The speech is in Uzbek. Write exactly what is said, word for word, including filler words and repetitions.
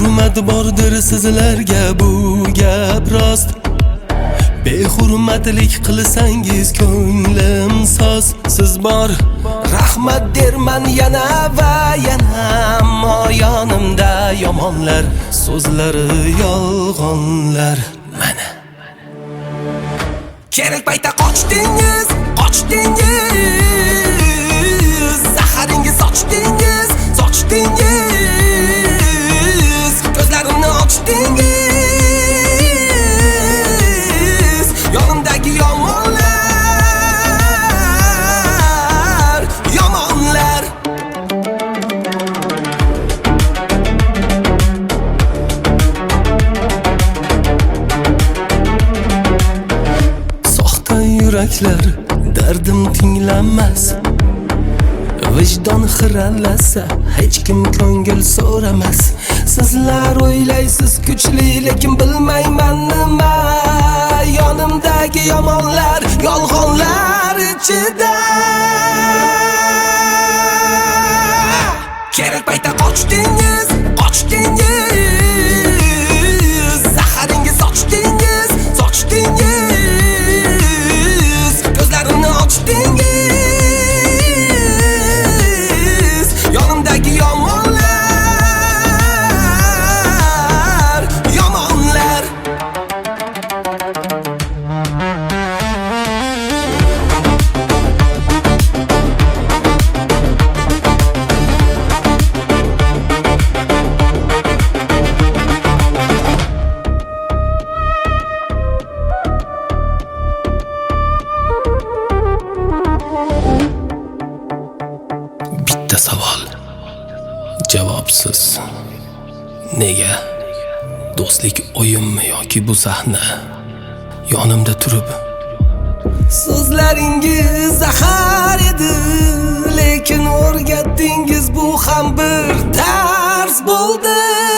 Hurmat bordir sizlarga bu gap rost. Behurmatlik qilsangiz ko'nglim soz. Siz bor rahmat derman yana va yana. Ammo yonimda yomonlar, so'zlari yolg'onlar. Mana kerak paytda qochdingiz, qochdingiz. Zaharingiz sochdingiz, sochdingiz. Ko'zlarimni ochdingiz. Yonimdagi yomonlar, yomonlar. Soxta yuraklar dardim tinglanmas. Vijdon xiralasa hech kim ko'ngil so'ramas. Sizlar o'ylaysiz kuchli, lekin bilmayman nima. Yonimdagi yomonlar, yolg'onlar ichida. Kerak paytda qochdingiz, qochdingiz. Zaharingiz sochdingiz, sochdingiz. Ko'zlarimni ochdingiz. Yonimdagi yomonlar, yomonlar. Bitta savol javobsiz. Nega? Do'stlik o'yinmi yoki bu sahna? Yonimda turib so'zlaringiz zahar edi, lekin o'rgatdingiz bu ham bir dars bo'ldi.